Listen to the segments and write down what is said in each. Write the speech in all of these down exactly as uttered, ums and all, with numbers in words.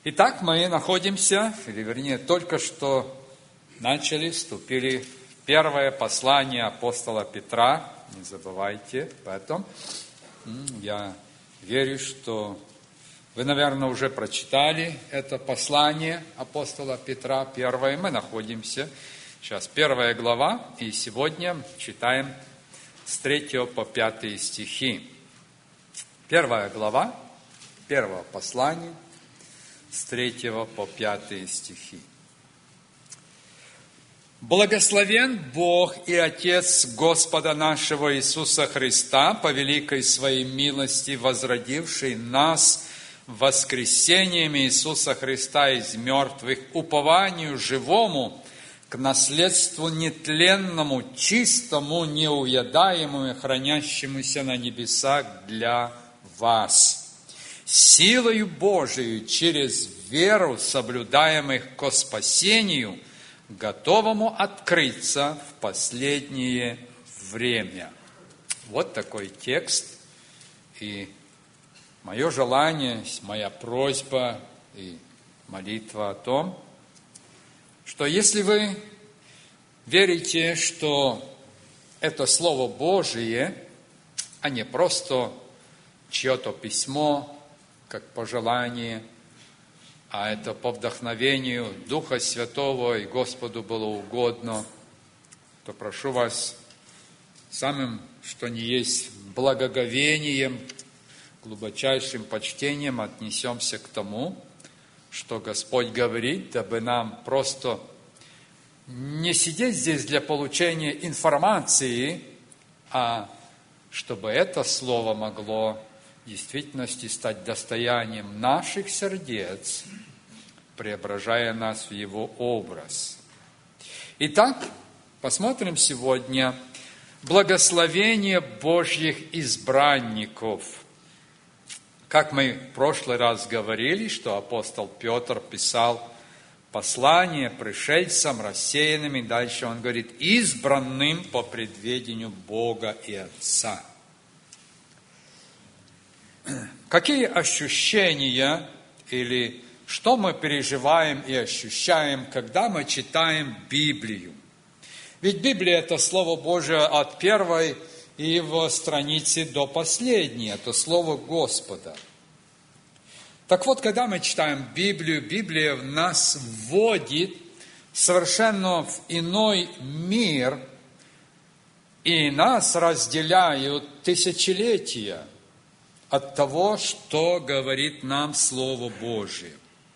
Итак, мы находимся, или вернее, только что начали, вступили в первое послание апостола Петра. Не забывайте об этом. Я верю, что вы, наверное, уже прочитали это послание апостола Петра, первое. Мы находимся сейчас, первая глава, и сегодня читаем с третьего по пятый стихи. Первая глава, первого послания, с третьего по пятый стихи. «Благословен Бог и Отец Господа нашего Иисуса Христа, по великой Своей милости, возродивший нас воскресением Иисуса Христа из мертвых, упованию живому, к наследству нетленному, чистому, неуядаемому, хранящемуся на небесах для вас, силою Божией через веру соблюдаемых ко спасению, готовому открыться в последнее время». Вот такой текст. И мое желание, моя просьба и молитва о том, что если вы верите, что это Слово Божие, а не просто чье-то письмо, как пожелание, а это по вдохновению Духа Святого и Господу было угодно, то прошу вас самым, что ни есть, благоговением, глубочайшим почтением отнесемся к тому, что Господь говорит, дабы нам просто не сидеть здесь для получения информации, а чтобы это Слово могло в действительности стать достоянием наших сердец, преображая нас в Его образ. Итак, посмотрим сегодня благословение Божьих избранников. Как мы в прошлый раз говорили, что апостол Петр писал послание пришельцам, рассеянным, и дальше он говорит, избранным по предведению Бога и Отца. Какие ощущения или что мы переживаем и ощущаем, когда мы читаем Библию? Ведь Библия – это Слово Божие от первой его страницы до последней, это Слово Господа. Так вот, когда мы читаем Библию, Библия нас вводит совершенно в иной мир, и нас разделяют тысячелетия от того, что говорит нам Слово Божие.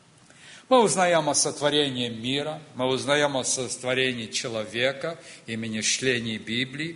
Мы узнаем о сотворении мира, мы узнаем о сотворении человека, имени чтения Библии.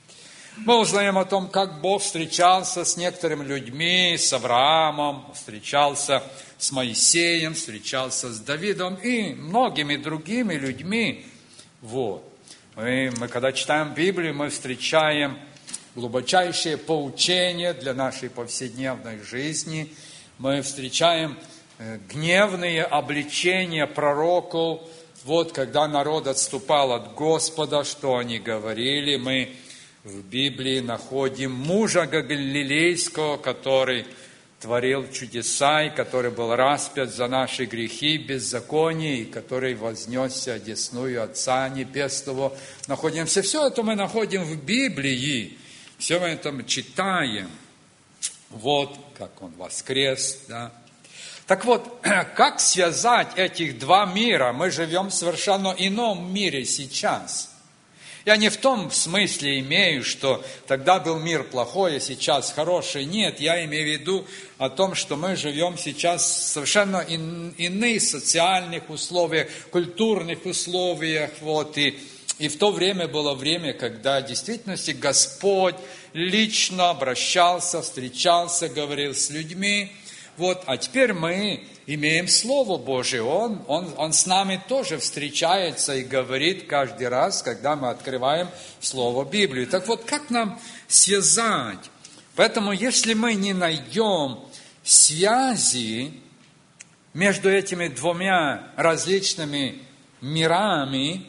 Мы узнаем о том, как Бог встречался с некоторыми людьми, с Авраамом, встречался с Моисеем, встречался с Давидом и многими другими людьми. Вот. Мы, мы когда читаем Библию, мы встречаем глубочайшие поучения для нашей повседневной жизни. Мы встречаем гневные обличения пророков. Вот когда народ отступал от Господа, что они говорили. Мы в Библии находим мужа Галилейского, который творил чудеса, и который был распят за наши грехи, беззаконие, и который вознесся одесную Отца Небесного. Находимся, все это мы находим в Библии. Все мы это читаем. Вот, как он воскрес, да. Так вот, как связать этих два мира? Мы живем в совершенно ином мире сейчас. Я не в том смысле имею, что тогда был мир плохой, а сейчас хороший. Нет, я имею в виду о том, что мы живем сейчас в совершенно иных социальных условиях, культурных условиях, вот, и И в то время было время, когда в действительности Господь лично обращался, встречался, говорил с людьми. Вот, а теперь мы имеем Слово Божие. Он, он, он с нами тоже встречается и говорит каждый раз, когда мы открываем Слово Библии. Так вот, как нам связать? Поэтому, если мы не найдем связи между этими двумя различными мирами,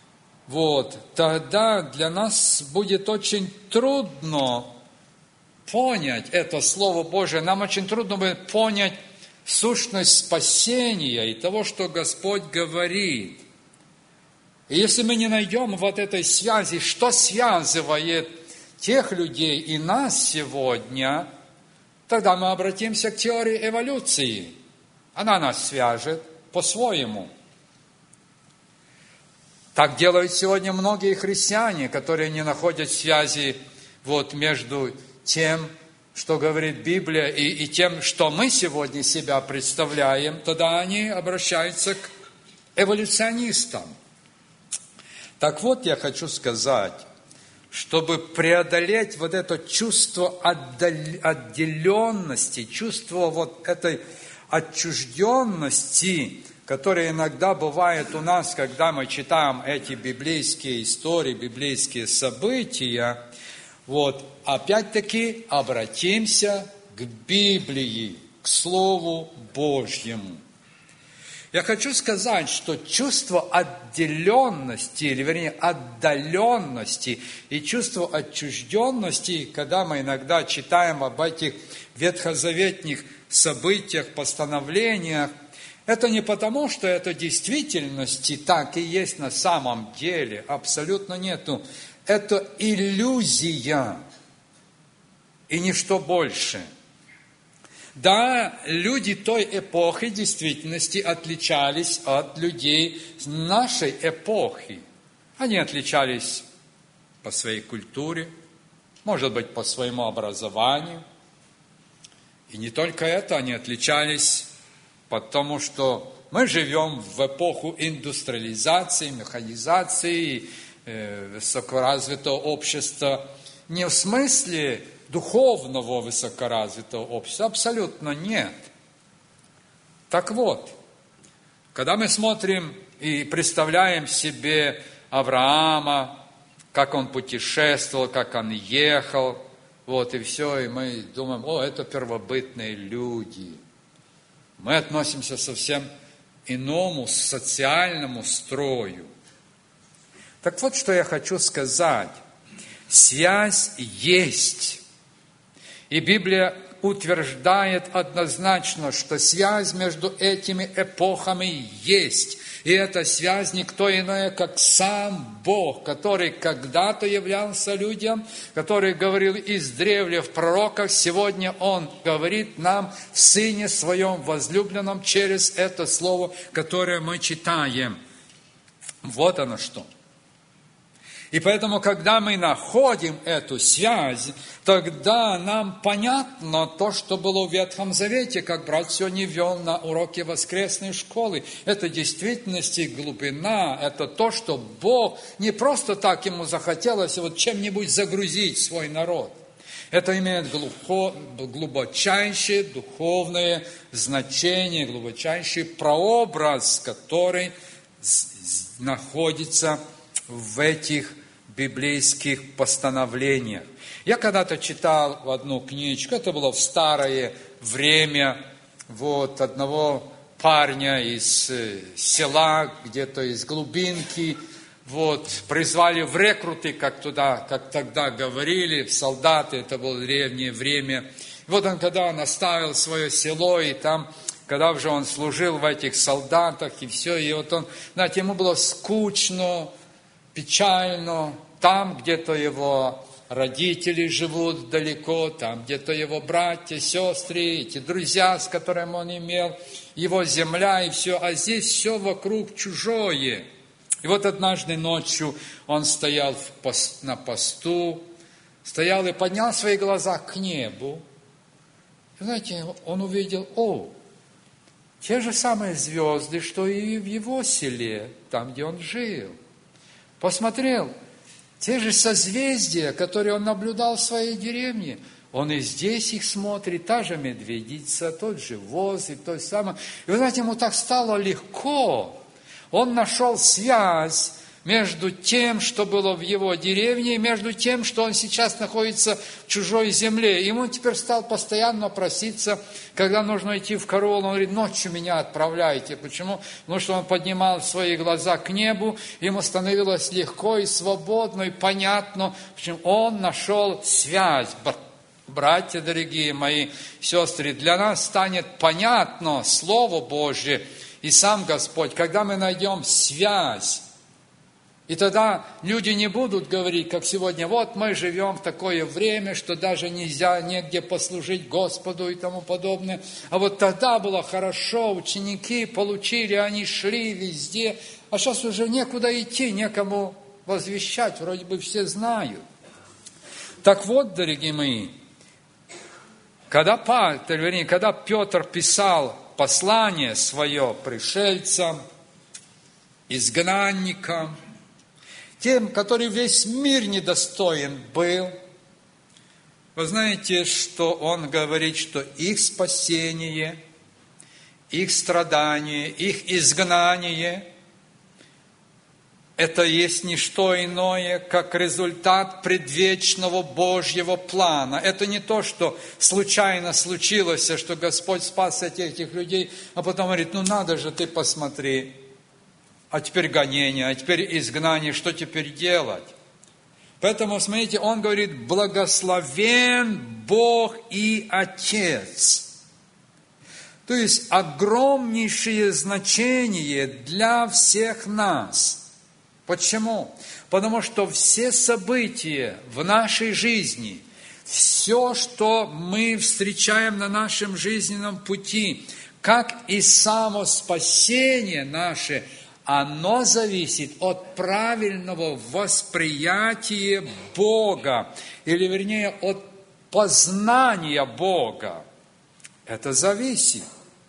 вот, тогда для нас будет очень трудно понять это Слово Божие. Нам очень трудно будет понять сущность спасения и того, что Господь говорит. И если мы не найдем вот этой связи, что связывает тех людей и нас сегодня, тогда мы обратимся к теории эволюции. Она нас свяжет по-своему. Так делают сегодня многие христиане, которые не находят связи вот между тем, что говорит Библия, и, и тем, что мы сегодня себя представляем. Тогда они обращаются к эволюционистам. Так вот, я хочу сказать, чтобы преодолеть вот это чувство отделенности, чувство вот этой отчужденности, которое иногда бывает у нас, когда мы читаем эти библейские истории, библейские события, вот, опять-таки обратимся к Библии, к Слову Божьему. Я хочу сказать, что чувство отделенности, или вернее отдаленности и чувство отчужденности, когда мы иногда читаем об этих ветхозаветных событиях, постановлениях, это не потому, что это в действительности так и есть на самом деле, абсолютно нету. Это иллюзия и ничто больше. Да, люди той эпохи в действительности отличались от людей нашей эпохи. Они отличались по своей культуре, может быть, по своему образованию. И не только это, они отличались потому, что мы живем в эпоху индустриализации, механизации, э, высокоразвитого общества. Не в смысле духовного высокоразвитого общества, абсолютно нет. Так вот, когда мы смотрим и представляем себе Авраама, как он путешествовал, как он ехал, вот и все, и мы думаем, о, это первобытные люди. Мы относимся совсем иному социальному строю. Так вот, что я хочу сказать. Связь есть. И Библия утверждает однозначно, что связь между этими эпохами есть. И эта связь никто иной, как сам Бог, который когда-то являлся людям, который говорил издревле в пророках, сегодня Он говорит нам в Сыне Своем возлюбленном через это слово, которое мы читаем. Вот оно что. И поэтому, когда мы находим эту связь, тогда нам понятно то, что было в Ветхом Завете, как брат сегодня вел на уроке воскресной школы. Это в действительности глубина, это то, что Бог не просто так ему захотелось вот чем-нибудь загрузить свой народ. Это имеет глубочайшее духовное значение, глубочайший прообраз, который находится в этих библейских постановлениях. Я когда-то читал в одну книжку, это было в старое время, вот, одного парня из села, где-то из глубинки, вот, призвали в рекруты, как туда, как тогда говорили, в солдаты, это было древнее время. И вот он, когда он оставил свое село, и там, когда уже он служил в этих солдатах, и все, и вот он, знаете, ему было скучно, печально, там где-то его родители живут далеко, там где-то его братья, сестры, эти друзья, с которыми он имел, его земля и все, а здесь все вокруг чужое. И вот однажды ночью он стоял в пост, на посту, стоял и поднял свои глаза к небу. И, знаете, он увидел, о, те же самые звезды, что и в его селе, там, где он жил. Посмотрел, те же созвездия, которые он наблюдал в своей деревне, он и здесь их смотрит, та же медведица, тот же воз, и то же самое. И вы знаете, ему так стало легко. Он нашел связь между тем, что было в его деревне, и между тем, что он сейчас находится в чужой земле. Ему теперь стал постоянно проситься, когда нужно идти в караул, он говорит, ночью меня отправляйте. Почему? Потому что он поднимал свои глаза к небу, ему становилось легко и свободно, и понятно, почему он нашел связь. братья дорогие мои, сестры, для нас станет понятно Слово Божье и сам Господь, когда мы найдем связь. И тогда люди не будут говорить, как сегодня, вот мы живем в такое время, что даже нельзя негде послужить Господу и тому подобное. А вот тогда было хорошо, ученики получили, они шли везде, а сейчас уже некуда идти, некому возвещать, вроде бы все знают. Так вот, дорогие мои, когда, вернее, когда Петр писал послание свое пришельцам, изгнанникам, тем, который весь мир недостоин был, вы знаете, что он говорит, что их спасение, их страдание, их изгнание – это есть не что иное, как результат предвечного Божьего плана. Это не то, что случайно случилось, что Господь спас этих людей, а потом говорит, ну надо же, ты посмотри, а теперь гонение, а теперь изгнание, что теперь делать? Поэтому, смотрите, он говорит, благословен Бог и Отец. То есть огромнейшее значение для всех нас. Почему? Потому что все события в нашей жизни, все, что мы встречаем на нашем жизненном пути, как и само спасение наше, оно зависит от правильного восприятия Бога, или вернее от познания Бога. Это зависит.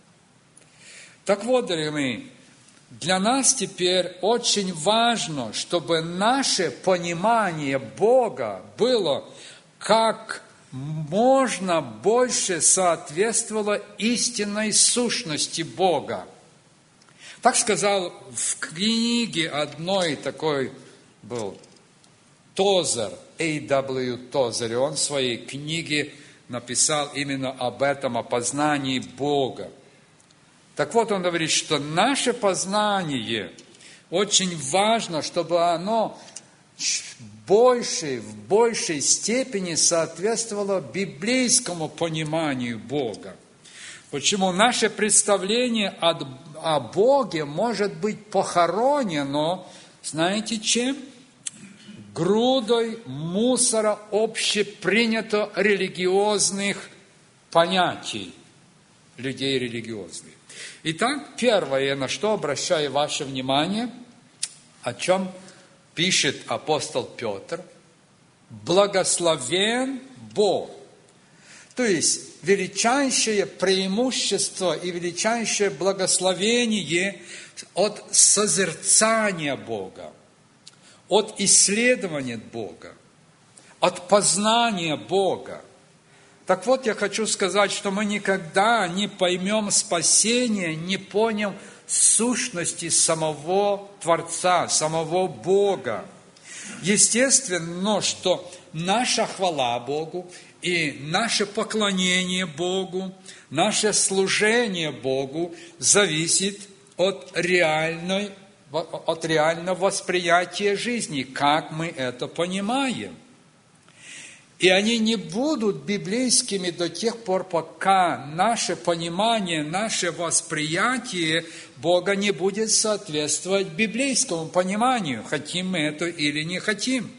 Так вот, дорогие мои, для нас теперь очень важно, чтобы наше понимание Бога было как можно больше соответствовало истинной сущности Бога. Так сказал в книге одной такой был Тозер, А В Тозер, и он в своей книге написал именно об этом, о познании Бога. Так вот, он говорит, что наше познание очень важно, чтобы оно больше, в большей степени соответствовало библейскому пониманию Бога. Почему? Наше представление о Боге может быть похоронено, знаете чем? Грудой мусора общепринято религиозных понятий, людей религиозных. Итак, первое, на что обращаю ваше внимание, о чем пишет апостол Петр, благословен Бог. То есть, величайшее преимущество и величайшее благословение от созерцания Бога, от исследования Бога, от познания Бога. Так вот, я хочу сказать, что мы никогда не поймем спасение, не поняв сущности самого Творца, самого Бога. Естественно, что наша хвала Богу и наше поклонение Богу, наше служение Богу зависит от реальной, от реального восприятия жизни, как мы это понимаем. И они не будут библейскими до тех пор, пока наше понимание, наше восприятие Бога не будет соответствовать библейскому пониманию, хотим мы это или не хотим.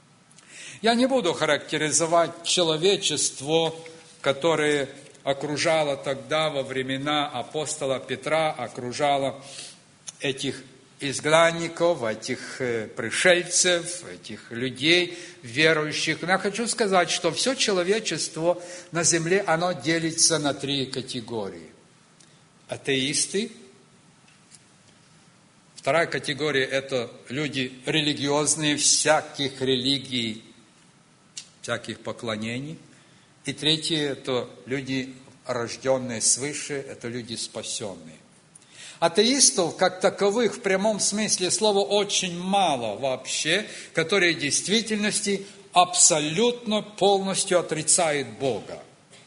Я не буду характеризовать человечество, которое окружало тогда во времена апостола Петра, окружало этих изгнанников, этих пришельцев, этих людей, верующих. Но я хочу сказать, что все человечество на земле, оно делится на три категории. Атеисты. Вторая категория – это люди религиозные, всяких религий, всяких поклонений. И третье – это люди, рожденные свыше, это люди спасенные. Атеистов, как таковых, в прямом смысле слова, очень мало вообще, которые в действительности абсолютно полностью отрицают Бога.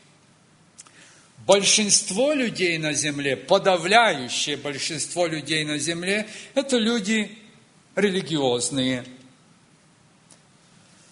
Большинство людей на земле, подавляющее большинство людей на земле, это люди религиозные.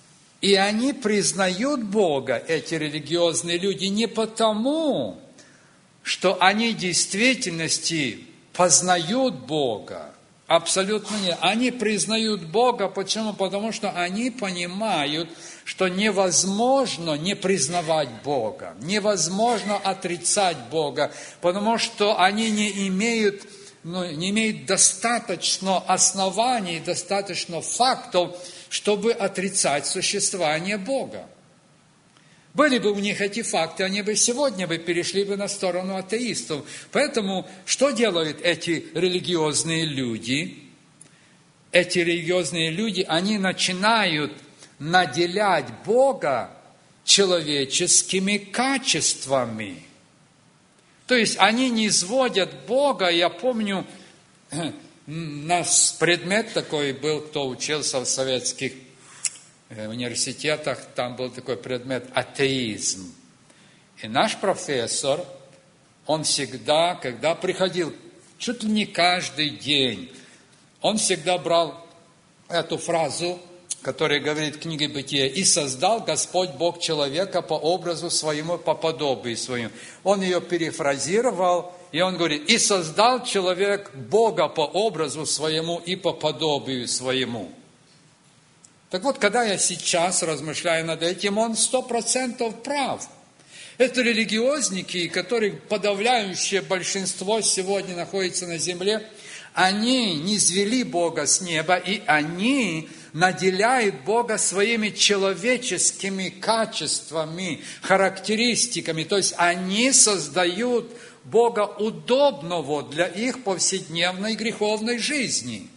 И они признают Бога, эти религиозные люди, не потому, что они в действительности познают Бога. Абсолютно нет. Они признают Бога. Почему? Потому что они понимают, что невозможно не признавать Бога. Невозможно отрицать Бога, потому что они не имеют, ну, не имеют достаточно оснований, достаточно фактов, чтобы отрицать существование Бога. Были бы у них эти факты, они бы сегодня бы перешли бы на сторону атеистов. Поэтому что делают эти религиозные люди? Эти религиозные люди, они начинают наделять Бога человеческими качествами. То есть они не сводят Бога. Я помню, у нас предмет такой был, кто учился в советских в университетах, там был такой предмет атеизм. И наш профессор, он всегда, когда приходил, чуть ли не каждый день, он всегда брал эту фразу, которая говорит в книге Бытия: «И создал Господь Бог человека по образу своему, по подобию своему». Он ее перефразировал, и он говорит: «И создал человек Бога по образу своему и по подобию своему». Так вот, когда я сейчас размышляю над этим, он сто процентов прав. Это религиозники, которых подавляющее большинство сегодня находится на земле, они не низвели Бога с неба, и они наделяют Бога своими человеческими качествами, характеристиками. То есть они создают Бога удобного для их повседневной греховной жизни.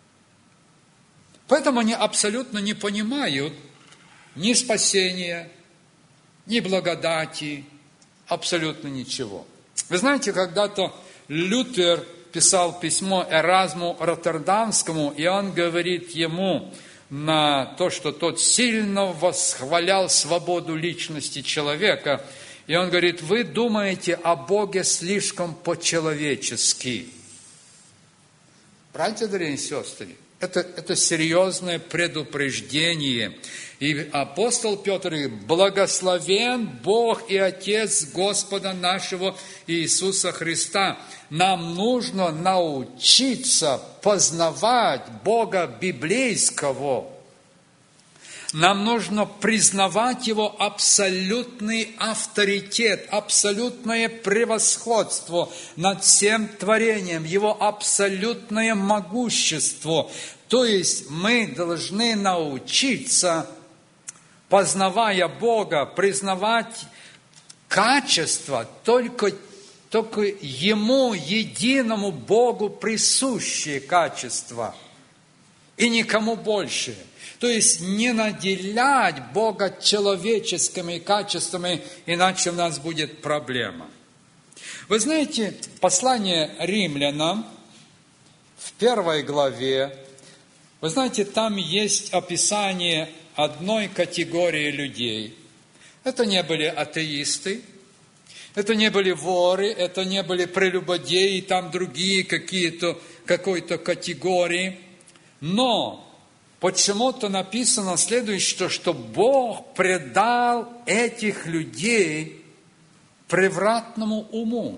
Поэтому они абсолютно не понимают ни спасения, ни благодати, абсолютно ничего. Вы знаете, когда-то Лютер писал письмо Эразму Роттердамскому, и он говорит ему на то, что тот сильно восхвалял свободу личности человека, и он говорит: вы думаете о Боге слишком по-человечески. Братья, дорогие сестры, Это, это серьезное предупреждение. И апостол Петр говорит: благословен Бог и Отец Господа нашего Иисуса Христа. Нам нужно научиться познавать Бога библейского. Нам нужно признавать Его абсолютный авторитет, абсолютное превосходство над всем творением, Его абсолютное могущество. То есть мы должны научиться, познавая Бога, признавать качества только, только Ему, единому Богу, присущие качества, и никому больше. То есть не наделять Бога человеческими качествами, иначе у нас будет проблема. Вы знаете, послание римлянам в первой главе, вы знаете, там есть описание одной категории людей. Это не были атеисты, это не были воры, это не были прелюбодеи, там другие какие-то, какой-то категории. Но почему-то написано следующее, что Бог предал этих людей превратному уму.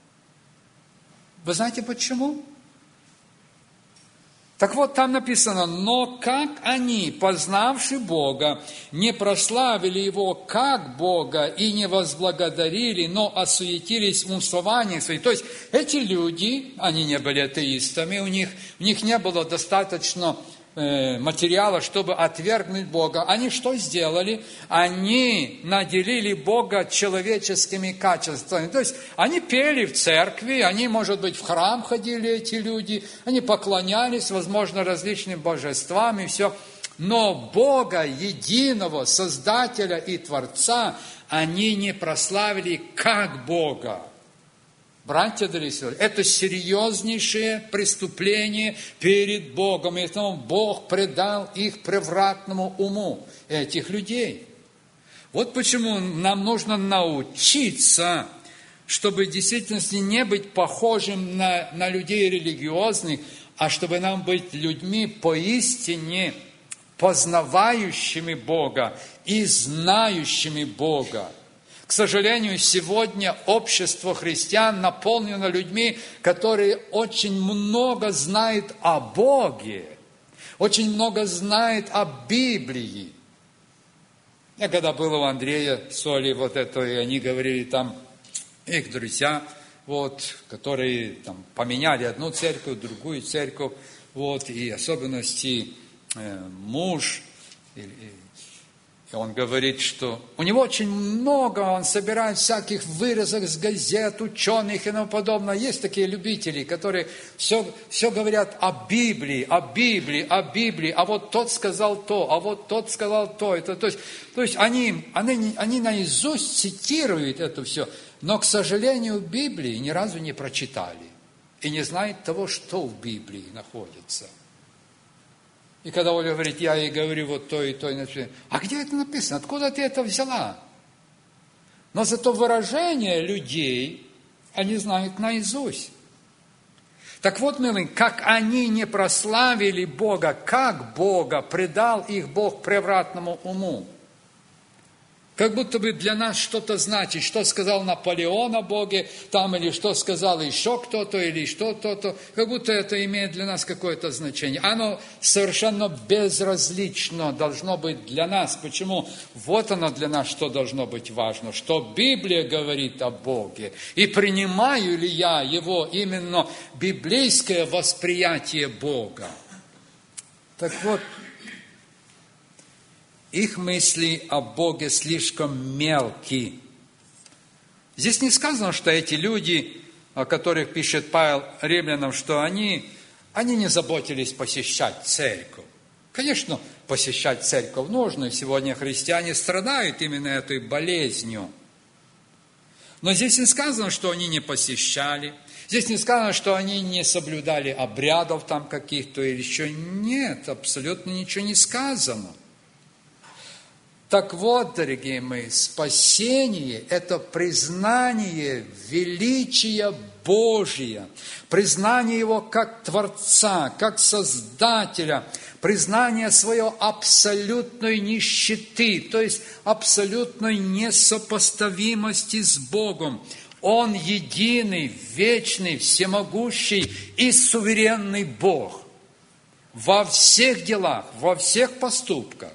Вы знаете почему? Так вот, там написано: но как они, познавши Бога, не прославили Его как Бога и не возблагодарили, но осуетились в умствованиях своих. То есть эти люди, они не были атеистами, у них, у них не было достаточно материала, чтобы отвергнуть Бога. Они что сделали? Они наделили Бога человеческими качествами. То есть они пели в церкви, они, может быть, в храм ходили, эти люди, они поклонялись, возможно, различным божествам и все. Но Бога, единого Создателя и Творца, они не прославили как Бога. Братья, дорогие сестры, это серьезнейшее преступление перед Богом, и поэтому Бог предал их превратному уму, этих людей. Вот почему нам нужно научиться, чтобы в действительности не быть похожим на, на людей религиозных, а чтобы нам быть людьми поистине познавающими Бога и знающими Бога. К сожалению, сегодня общество христиан наполнено людьми, которые очень много знают о Боге, очень много знают о Библии. Я когда был у Андрея Соли, вот это, и они говорили там, их друзья, вот, которые там поменяли одну церковь, другую церковь, вот, и особенности э, муж, и, и он говорит, что у него очень много, он собирает всяких вырезок с газет, ученых и тому подобное. Есть такие любители, которые все, все говорят о Библии, о Библии, о Библии, а вот тот сказал то, а вот тот сказал то. Это, то есть, то есть они, они, они наизусть цитируют это все, но, к сожалению, Библии ни разу не прочитали и не знают того, что в Библии находится. И когда Оля говорит, я ей говорю вот то и то, и а где это написано? Откуда ты это взяла? Но зато выражения людей они знают наизусть. Так вот, милые, как они не прославили Бога, как Бога предал их Бог превратному уму. Как будто бы для нас что-то значит, что сказал Наполеон о Боге, там, или что сказал еще кто-то, или что то-то, как будто это имеет для нас какое-то значение. Оно совершенно безразлично должно быть для нас. Почему? Вот оно для нас, что должно быть важно, что Библия говорит о Боге, и принимаю ли я его именно библейское восприятие Бога. Так вот, их мысли о Боге слишком мелки. Здесь не сказано, что эти люди, о которых пишет Павел римлянам, что они, они не заботились посещать церковь. Конечно, посещать церковь нужно, и сегодня христиане страдают именно этой болезнью. Но здесь не сказано, что они не посещали. Здесь не сказано, что они не соблюдали обрядов там каких-то или еще. Нет, абсолютно ничего не сказано. Так вот, дорогие мои, спасение – это признание величия Божия, признание Его как Творца, как Создателя, признание своей абсолютной нищеты, то есть абсолютной несопоставимости с Богом. Он единый, вечный, всемогущий и суверенный Бог во всех делах, во всех поступках.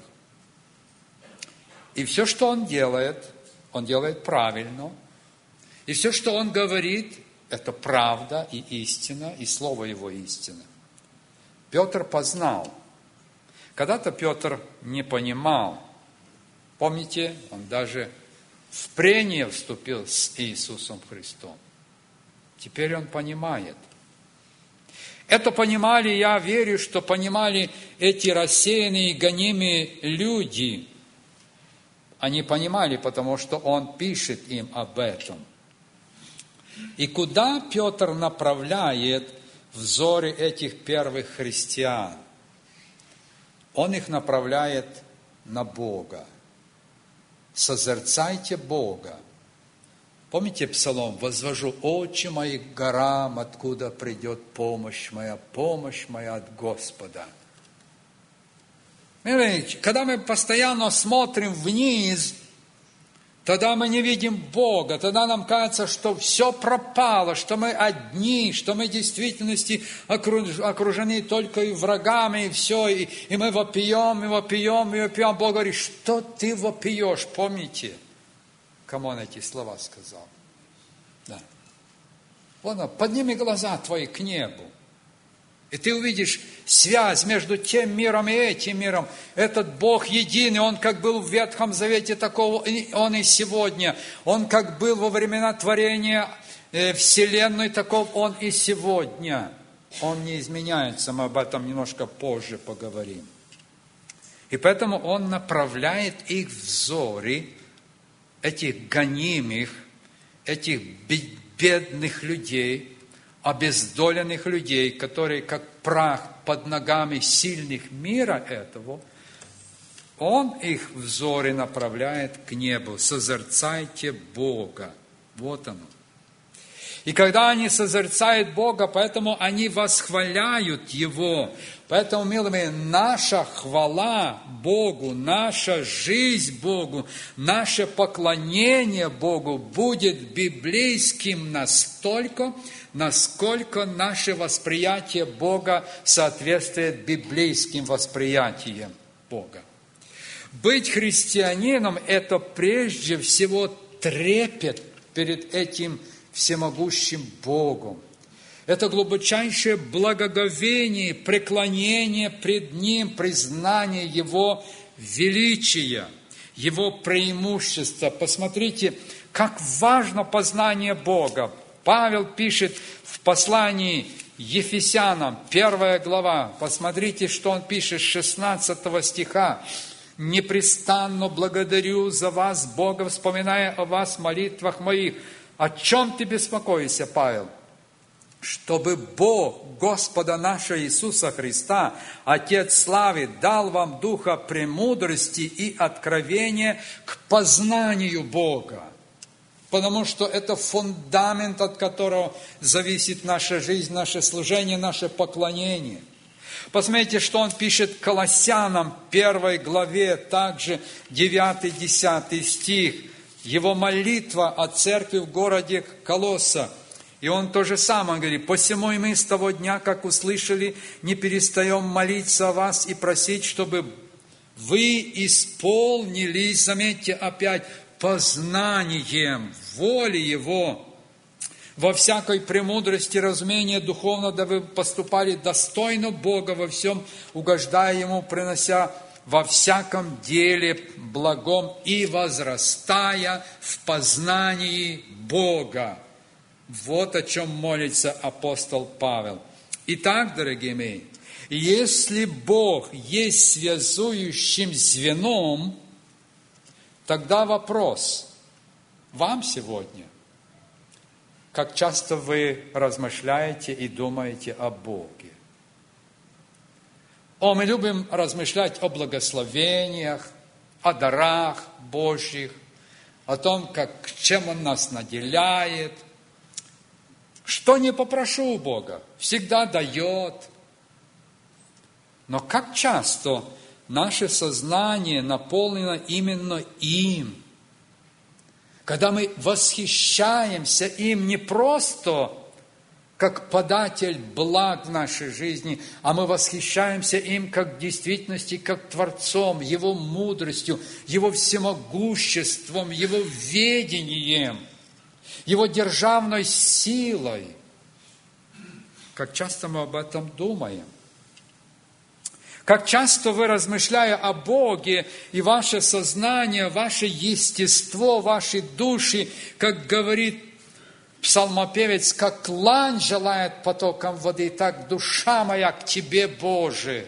И все, что Он делает, Он делает правильно. И все, что Он говорит, это правда и истина, и Слово Его истина. Петр познал. Когда-то Петр не понимал. Помните, он даже в прение вступил с Иисусом Христом. Теперь он понимает. Это понимали, я верю, что понимали эти рассеянные, гонимые люди. Они понимали, потому что он пишет им об этом. И куда Петр направляет взоры этих первых христиан? Он их направляет на Бога. Созерцайте Бога. Помните псалом? «Возвожу очи мои к горам, откуда придет помощь моя, помощь моя от Господа». Когда мы постоянно смотрим вниз, тогда мы не видим Бога, тогда нам кажется, что все пропало, что мы одни, что мы в действительности окружены только и врагами, и все, и, и мы вопием, и вопием, и вопием. Бог говорит, что ты вопиешь, помните, кому он эти слова сказал? Да. Вон, подними глаза твои к небу. И ты увидишь связь между тем миром и этим миром. Этот Бог единый, Он как был в Ветхом Завете, такого Он и сегодня. Он как был во времена творения Вселенной, таков Он и сегодня. Он не изменяется, мы об этом немножко позже поговорим. И поэтому Он направляет их взоры, этих гонимых, этих бедных людей, обездоленных людей, которые как прах под ногами сильных мира этого, Он их взоры направляет к небу. Созерцайте Бога. Вот оно. И когда они созерцают Бога, поэтому они восхваляют Его. Поэтому, милые мои, наша хвала Богу, наша жизнь Богу, наше поклонение Богу будет библейским настолько, насколько наше восприятие Бога соответствует библейским восприятиям Бога. Быть христианином – это прежде всего трепет перед этим всемогущим Богом. Это глубочайшее благоговение, преклонение пред Ним, признание Его величия, Его преимущества. Посмотрите, как важно познание Бога. Павел пишет в послании Ефесянам, первая глава. Посмотрите, что он пишет с шестнадцатого стиха. «Непрестанно благодарю за вас, Бога, вспоминая о вас в молитвах моих». О чем ты беспокоишься, Павел? Чтобы Бог, Господа нашего Иисуса Христа, Отец славы, дал вам духа премудрости и откровения к познанию Бога. Потому что это фундамент, от которого зависит наша жизнь, наше служение, наше поклонение. Посмотрите, что он пишет Колоссянам, первой главе, также девятый-десятый стих. Его молитва о церкви в городе Колосса. И он то же самое говорит. «Посему и мы с того дня, как услышали, не перестаем молиться о вас и просить, чтобы вы исполнились», заметьте опять, познанием воли Его, во всякой премудрости, разумения духовно, да вы поступали достойно Бога во всем, угождая Ему, принося во всяком деле благом и возрастая в познании Бога. Вот о чем молится апостол Павел. Итак, дорогие мои, если Бог есть связующим звеном, тогда вопрос вам сегодня: как часто вы размышляете и думаете о Боге? О, мы любим размышлять о благословениях, о дарах Божьих, о том, как, чем Он нас наделяет. Что не попрошу у Бога, всегда дает. Но как часто наше сознание наполнено именно им? Когда мы восхищаемся им не просто как податель благ в нашей жизни, а мы восхищаемся им как в действительности, как Творцом, Его мудростью, Его всемогуществом, Его ведением, Его державной силой. Как часто мы об этом думаем? Как часто вы, размышляя о Боге, и ваше сознание, ваше естество, ваши души, как говорит псалмопевец, как лань желает потоком воды, так душа моя к Тебе, Боже.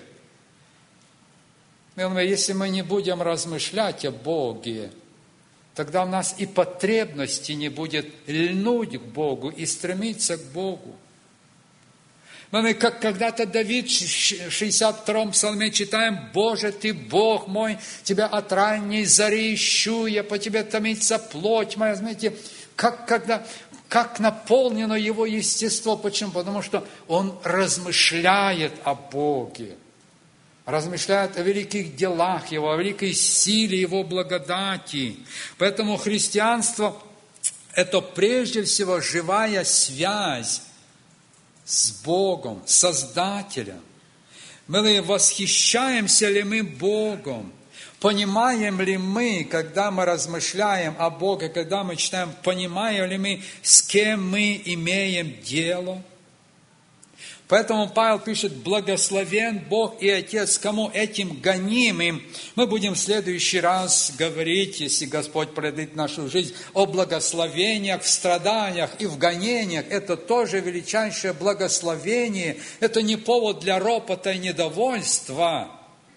Если мы не будем размышлять о Боге, тогда у нас и потребности не будет льнуть к Богу и стремиться к Богу. Мы, как когда-то Давид в шестьдесят втором псалме читаем: «Боже, Ты Бог мой, Тебя от ранней зари ищу, я по Тебе томится плоть моя». Знаете, как, когда, как наполнено его естество. Почему? Потому что он размышляет о Боге, размышляет о великих делах Его, о великой силе Его благодати. Поэтому христианство – это прежде всего живая связь с Богом, Создателем. Мы восхищаемся ли мы Богом? Понимаем ли мы, когда мы размышляем о Боге, когда мы читаем, понимаем ли мы, с кем мы имеем дело? Поэтому Павел пишет: «Благословен Бог и Отец, кому этим гонимым». Мы будем в следующий раз говорить, если Господь продлит нашу жизнь, о благословениях в страданиях и в гонениях. Это тоже величайшее благословение. Это не повод для ропота и недовольства.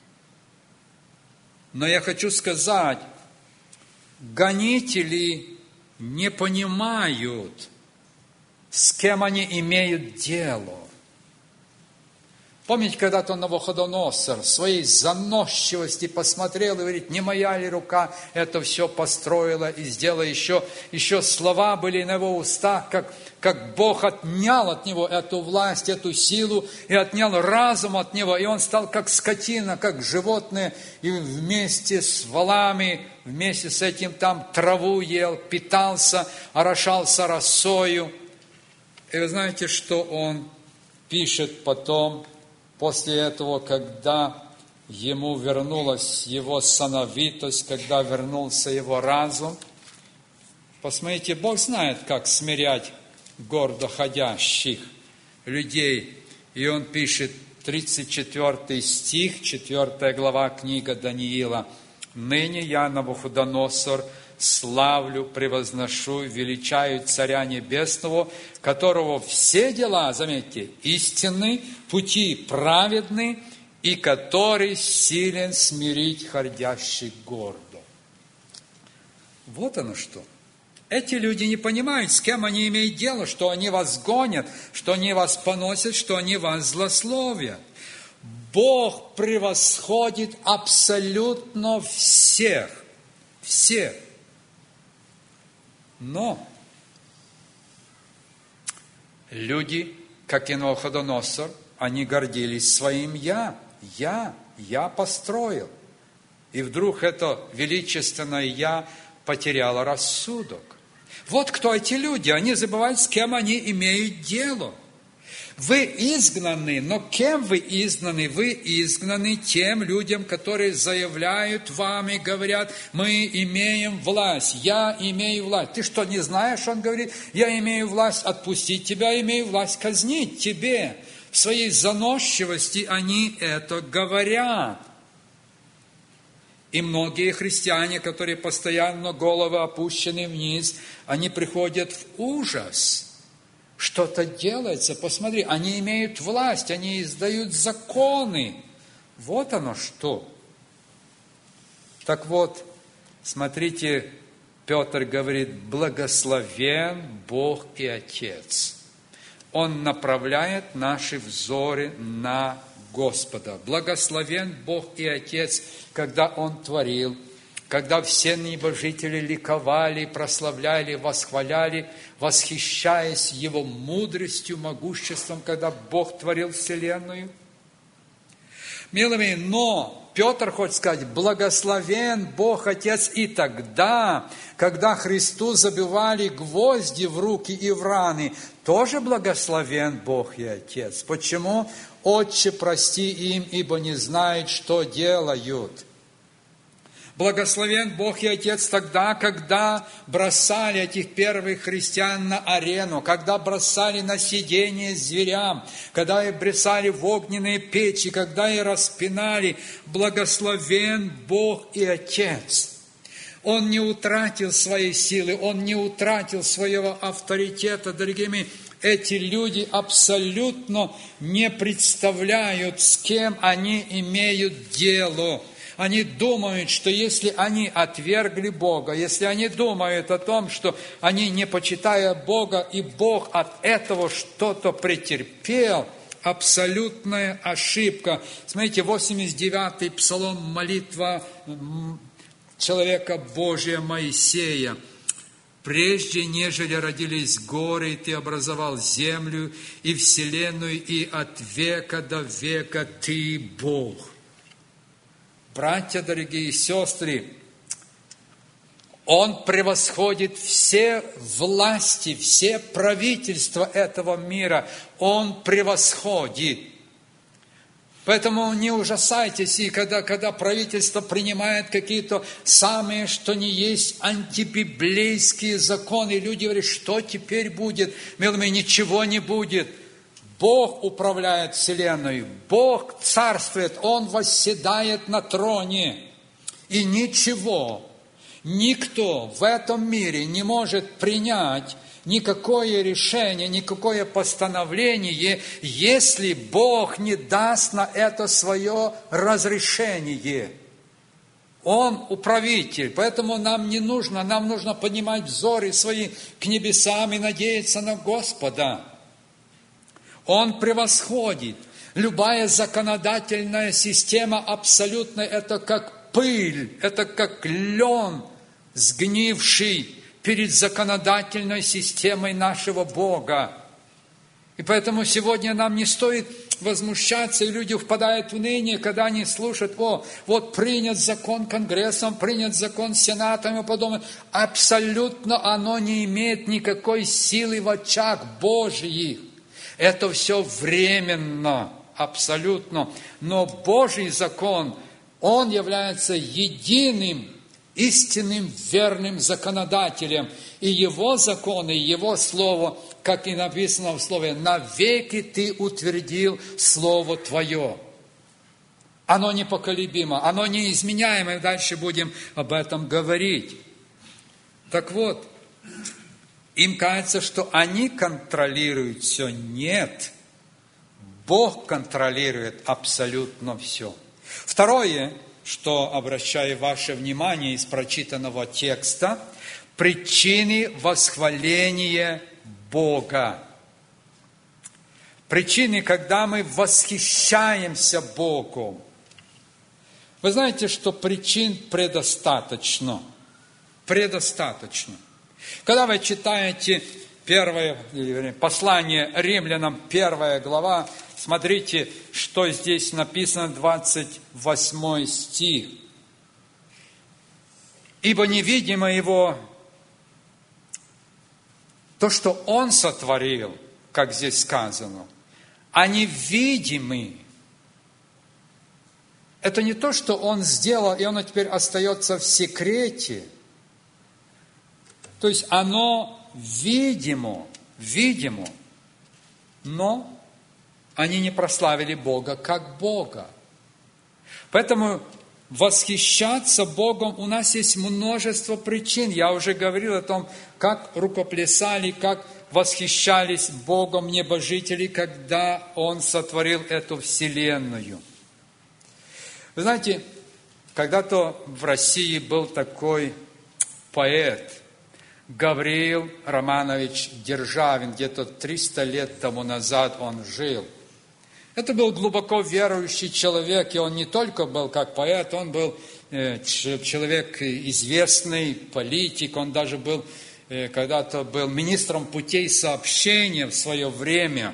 Но я хочу сказать, гонители не понимают, с кем они имеют дело. Помните, когда-то Навуходоносор в своей заносчивости посмотрел и говорит, не моя ли рука это все построила и сделала, еще, еще слова были на его устах, как, как Бог отнял от него эту власть, эту силу и отнял разум от него, и он стал как скотина, как животное, и вместе с волами, вместе с этим там траву ел, питался, орошался росою. И вы знаете, что он пишет потом, после этого, когда ему вернулась его сановитость, когда вернулся его разум? Посмотрите, Бог знает, как смирять гордо ходящих людей. И он пишет, тридцать четвёртый стих, четвёртая глава, книга Даниила. «Ныне я, Навуходоносор, славлю, превозношу, величаю Царя Небесного, которого все дела, заметьте, истинны, пути праведны, и который силен смирить ходящих гордо». Вот оно что. Эти люди не понимают, с кем они имеют дело, что они вас гонят, что они вас поносят, что они вас злословят. Бог превосходит абсолютно всех. Всех. Но люди, как и Навуходоносор, они гордились своим «я». «Я, я построил». И вдруг это величественное «я» потеряло рассудок. Вот кто эти люди. Они забывают, с кем они имеют дело. Вы изгнаны, но кем вы изгнаны? Вы изгнаны тем людям, которые заявляют вам и говорят, мы имеем власть, я имею власть. Ты что, не знаешь, он говорит, я имею власть отпустить тебя, имею власть казнить тебе. В своей заносчивости они это говорят. И многие христиане, которые постоянно головы опущены вниз, они приходят в ужас. Что-то делается, посмотри, они имеют власть, они издают законы. Вот оно что. Так вот, смотрите, Петр говорит, благословен Бог и Отец. Он направляет наши взоры на Господа. Благословен Бог и Отец, когда Он творил, когда все небожители ликовали, прославляли, восхваляли, восхищаясь Его мудростью, могуществом, когда Бог творил вселенную. Милые, но Петр хочет сказать, благословен Бог Отец и тогда, когда Христу забивали гвозди в руки и в раны, тоже благословен Бог и Отец. Почему? Отче, прости им, ибо не знают, что делают. Благословен Бог и Отец тогда, когда бросали этих первых христиан на арену, когда бросали на сидение зверям, когда их бросали в огненные печи, когда их распинали. Благословен Бог и Отец. Он не утратил своей силы, он не утратил своего авторитета, дорогие мои. Эти люди абсолютно не представляют, с кем они имеют дело. Они думают, что если они отвергли Бога, если они думают о том, что они, не почитая Бога, и Бог от этого что-то претерпел, абсолютная ошибка. Смотрите, восемьдесят девятый псалом, молитва человека Божия Моисея. «Прежде, нежели родились горы, Ты образовал землю и вселенную, и от века до века Ты Бог». Братья, дорогие сестры, Он превосходит все власти, все правительства этого мира. Он превосходит. Поэтому не ужасайтесь, и когда, когда правительство принимает какие-то самые, что ни есть, антибиблейские законы, люди говорят, что теперь будет? Милые, ничего не будет. Бог управляет вселенной, Бог царствует, Он восседает на троне. И ничего, никто в этом мире не может принять никакое решение, никакое постановление, если Бог не даст на это свое разрешение. Он управитель, поэтому нам не нужно, нам нужно поднимать взоры свои к небесам и надеяться на Господа. Он превосходит. Любая законодательная система абсолютно это как пыль, это как лен, сгнивший перед законодательной системой нашего Бога. И поэтому сегодня нам не стоит возмущаться, и люди впадают в уныние, когда они слушают: о, вот принят закон Конгрессом, принят закон Сенатом и подобное. Абсолютно оно не имеет никакой силы в очах Божьих. Это все временно, абсолютно. Но Божий закон, он является единым, истинным, верным законодателем. И Его законы, и Его Слово, как и написано в Слове, навеки Ты утвердил Слово Твое. Оно непоколебимо, оно неизменяемо, и дальше будем об этом говорить. Так вот, им кажется, что они контролируют все. Нет, Бог контролирует абсолютно все. Второе, что обращаю ваше внимание из прочитанного текста, причины восхваления Бога. Причины, когда мы восхищаемся Богом. Вы знаете, что причин предостаточно. Предостаточно. Когда вы читаете первое послание римлянам, первая глава, смотрите, что здесь написано, двадцать восьмой стих. «Ибо невидимо Его, то, что Он сотворил, как здесь сказано, а невидимый». Это не то, что Он сделал, и оно теперь остается в секрете. То есть оно видимо, видимо, но они не прославили Бога как Бога. Поэтому восхищаться Богом у нас есть множество причин. Я уже говорил о том, как рукоплесали, как восхищались Богом небожители, когда Он сотворил эту вселенную. Вы знаете, когда-то в России был такой поэт Гавриил Романович Державин, где-то триста лет тому назад он жил. Это был глубоко верующий человек, и он не только был как поэт, он был человек известный, политик, он даже был, когда-то был министром путей сообщения в свое время.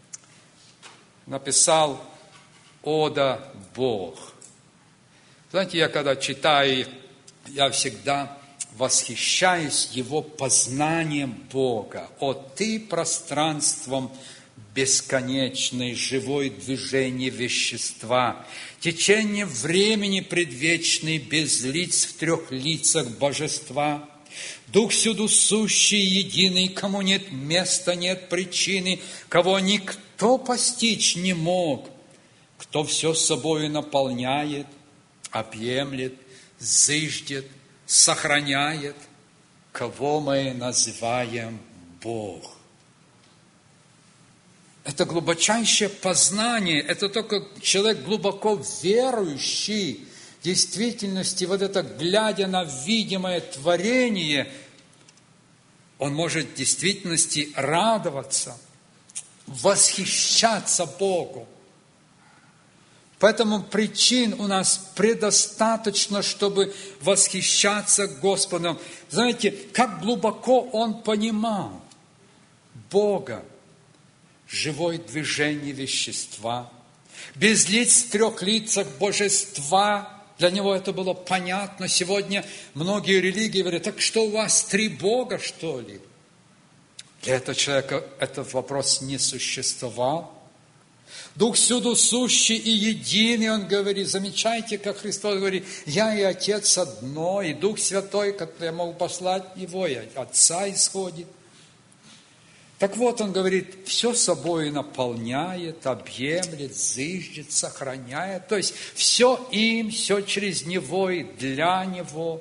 Написал «Ода Бог». Знаете, я когда читаю, я всегда восхищаюсь его познанием Бога. «О Ты пространством бесконечной, живой движение вещества, течение времени предвечный, без лиц в трех лицах божества, Дух всюду сущий, единый, кому нет места, нет причины, кого никто постичь не мог, кто все собою наполняет, объемлет, зыждет, сохраняет, кого мы называем Бог». Это глубочайшее познание, это только человек глубоко верующий в действительности, вот это, глядя на видимое творение, он может в действительности радоваться, восхищаться Богу. Поэтому причин у нас предостаточно, чтобы восхищаться Господом. Знаете, как глубоко он понимал Бога, живое движение вещества, без лиц в трех лицах божества. Для него это было понятно. Сегодня многие религии говорят: так что у вас три Бога, что ли? Для этого человека этот вопрос не существовал. Дух всюду сущий и единый, он говорит. Замечайте, как Христос говорит: я и Отец одно, и Дух Святой, который я могу послать Его, и от Отца исходит. Так вот, он говорит, все собой наполняет, объемлет, зыждет, сохраняет. То есть, все им, все через Него и для Него.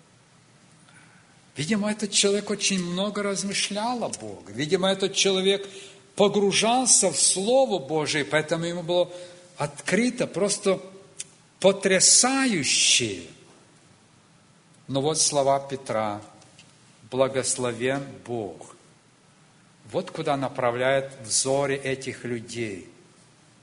Видимо, этот человек очень много размышлял о Боге. Видимо, этот человек погружался в Слово Божие, поэтому ему было открыто, просто потрясающе. Но вот слова Петра: «Благословен Бог». Вот куда направляет взоры этих людей.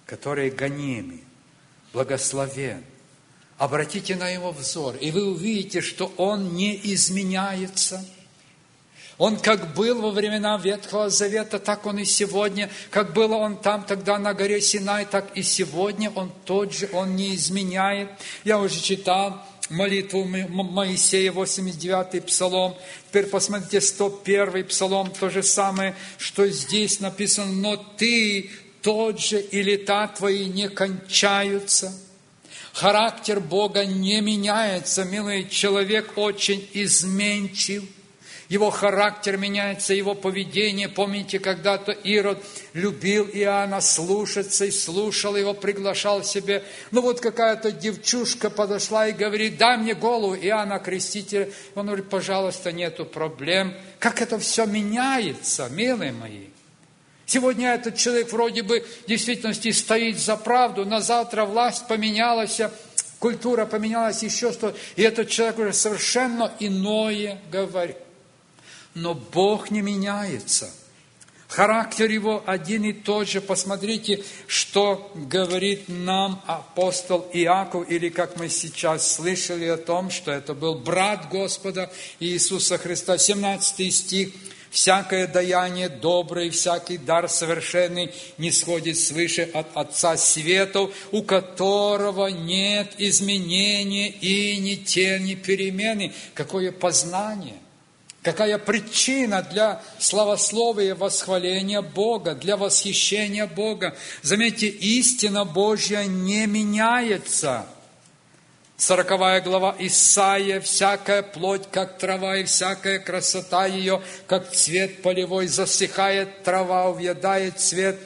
который гонимый, благословен. Обратите на Его взор, и вы увидите, что Он не изменяется. Он как был во времена Ветхого Завета, так Он и сегодня. Как было Он там тогда на горе Синай, так и сегодня Он тот же, Он не изменяет. Я уже читал молитву Моисея, восемьдесят девятый псалом. Теперь посмотрите, сто первый псалом, то же самое, что здесь написано. Но Ты тот же, и лета Твои не кончаются. Характер Бога не меняется, милый, человек очень изменчив. Его характер меняется, его поведение. Помните, когда-то Ирод любил Иоанна слушаться и слушал его, приглашал себе. Ну вот какая-то девчушка подошла и говорит: дай мне голову Иоанна Крестителя. Он говорит: пожалуйста, нету проблем. Как это все меняется, милые мои. Сегодня этот человек вроде бы в действительности стоит за правду, на завтра власть поменялась, культура поменялась, еще что. И этот человек уже совершенно иное говорит. Но Бог не меняется. Характер Его один и тот же. Посмотрите, что говорит нам апостол Иаков, или как мы сейчас слышали о том, что это был брат Господа Иисуса Христа. семнадцатый стих. «Всякое даяние доброе, всякий дар совершенный не сходит свыше от Отца Светов, у которого нет изменения и ни тени перемены». Какое познание! Какая причина для славословия, восхваления Бога, для восхищения Бога. Заметьте, истина Божья не меняется. Сороковая глава Исаия: «Всякая плоть, как трава, и всякая красота ее, как цвет полевой, засыхает трава, увядает цвет».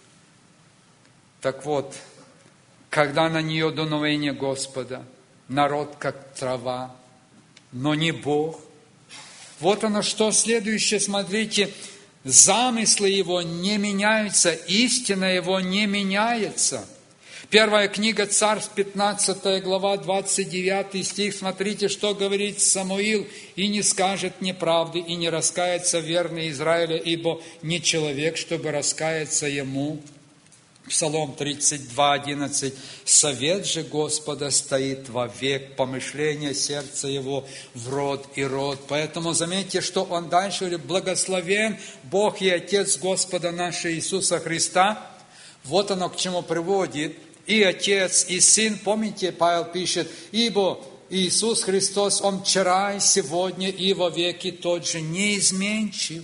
Так вот, когда на нее дуновение Господа, народ как трава, но не Бог. Вот оно что, следующее, смотрите, замыслы Его не меняются, истина Его не меняется. Первая книга Царств, пятнадцатая глава, двадцать девятый стих, смотрите, что говорит Самуил: «И не скажет неправды, и не раскается верный Израиля, ибо не человек, чтобы раскаяться ему». Псалом тридцать два, одиннадцать. «Совет же Господа стоит вовек, помышление сердца Его в род и род». Поэтому заметьте, что он дальше говорит: «Благословен Бог и Отец Господа нашего Иисуса Христа». Вот оно к чему приводит. И Отец, и Сын. Помните, Павел пишет: «Ибо Иисус Христос, Он вчера и сегодня и во веки тот же, неизменчив».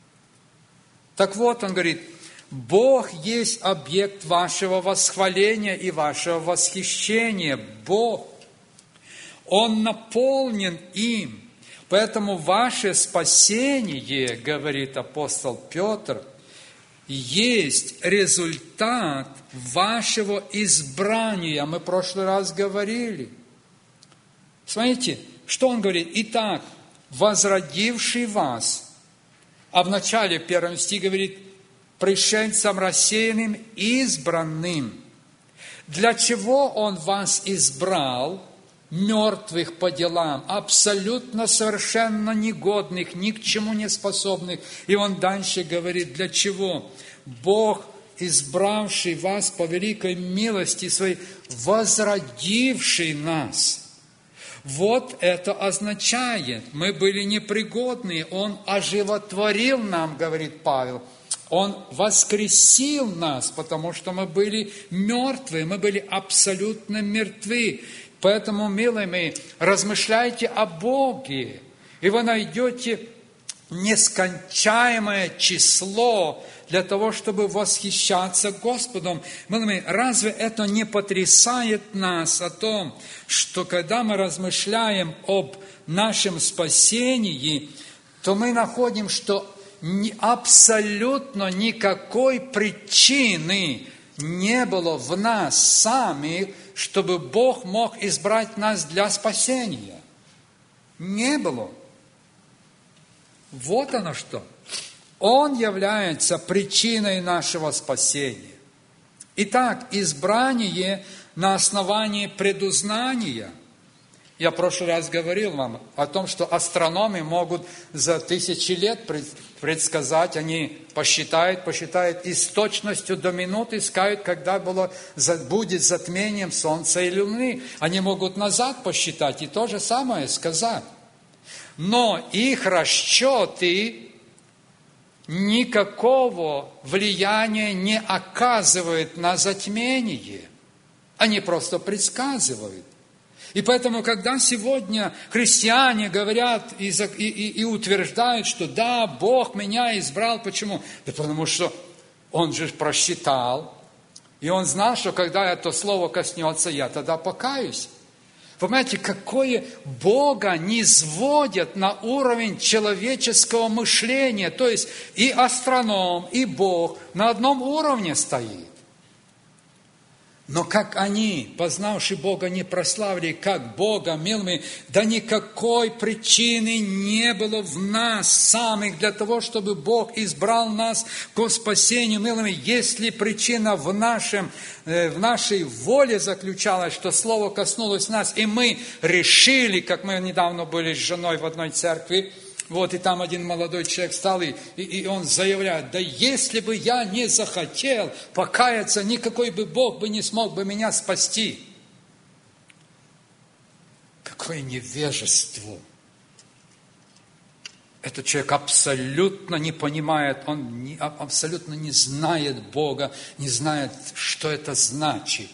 Так вот, он говорит: Бог есть объект вашего восхваления и вашего восхищения. Бог. Он наполнен им. Поэтому ваше спасение, говорит апостол Петр, есть результат вашего избрания. Мы в прошлый раз говорили. Смотрите, что он говорит? «Итак, возродивший вас». А в начале первом стихе говорит: «пришельцам рассеянным, избранным». Для чего Он вас избрал, мертвых по делам, абсолютно совершенно негодных, ни к чему не способных? И Он дальше говорит: для чего? Бог, избравший вас по великой милости Своей, возродивший нас. Вот это означает, мы были непригодные, Он оживотворил нам, говорит Павел. Он воскресил нас, потому что мы были мертвы, мы были абсолютно мертвы. Поэтому, милые мои, размышляйте о Боге, и вы найдете нескончаемое число для того, чтобы восхищаться Господом. Милые мои, разве это не потрясает нас о том, что когда мы размышляем об нашем спасении, то мы находим, что абсолютно никакой причины не было в нас самих, чтобы Бог мог избрать нас для спасения. Не было. Вот оно что. Он является причиной нашего спасения. Итак, избрание на основании предузнания. Я в прошлый раз говорил вам о том, что астрономы могут за тысячи лет предсказать, они посчитают, посчитают и с точностью до минуты скажут, когда было, будет затмением Солнца и Луны. Они могут назад посчитать и то же самое сказать. Но их расчеты никакого влияния не оказывают на затмение. Они просто предсказывают. И поэтому, когда сегодня христиане говорят и, и, и утверждают, что да, Бог меня избрал, почему? Да потому что Он же просчитал, и Он знал, что когда это слово коснется, я тогда покаюсь. Понимаете, какое Бога низводят на уровень человеческого мышления. То есть и астроном, и Бог на одном уровне стоит. Но как они, познавши Бога, не прославили, как Бога милыми, да никакой причины не было в нас самих для того, чтобы Бог избрал нас к спасению милыми, если причина в, нашем, в нашей воле заключалась, что Слово коснулось нас, и мы решили, как мы недавно были с женой в одной церкви, вот, и там один молодой человек стал, и, и, и он заявляет, да если бы я не захотел покаяться, никакой бы Бог бы не смог бы меня спасти. Какое невежество! Этот человек абсолютно не понимает, он не, абсолютно не знает Бога, не знает, что это значит.